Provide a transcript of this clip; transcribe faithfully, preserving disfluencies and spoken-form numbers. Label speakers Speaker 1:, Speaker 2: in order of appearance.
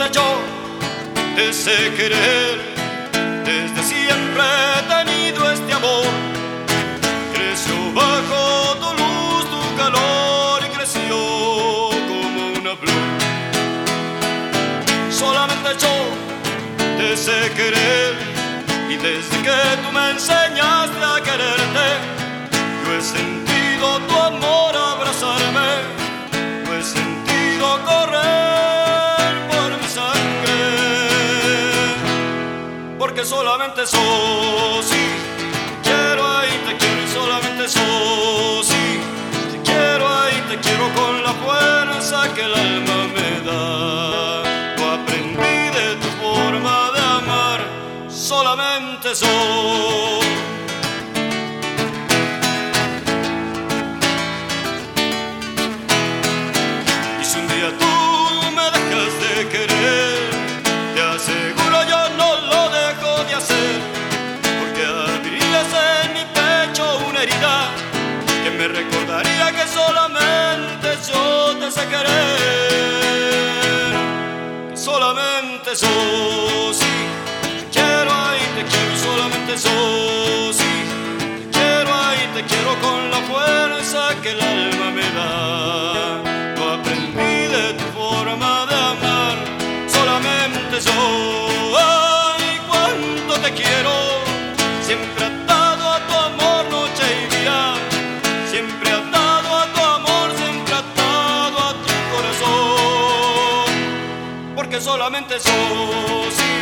Speaker 1: solamente yo te sé querer. Desde siempre he tenido este amor. Creció bajo tu luz, tu calor, y creció como una flor. Solamente yo te sé querer, y desde que tú me enseñaste a quererte, yo he sentido tu amor abrazarme, yo he sentido correr por mi sangre, porque solamente soy, sí, te quiero ahí, te quiero, y solamente soy, sí, te quiero ahí, te quiero con la fuerza que el alma me da. Lo aprendí de tu forma de amar, solamente soy. Y si un día tú me dejas de querer, te aseguro yo no lo dejo de hacer, porque abrirías en mi pecho una herida que me recordaría que solamente yo te sé querer, que solamente soy, sí, te quiero ahí, te quiero, y solamente soy, sí, te quiero ahí, te quiero con la fuerza que el alma me da. Lo aprendí de tu forma de amar, solamente yo. Ay, cuánto te quiero, siempre atado a tu amor noche y día, siempre atado a tu amor, siempre atado a tu corazón, porque solamente soy, sí,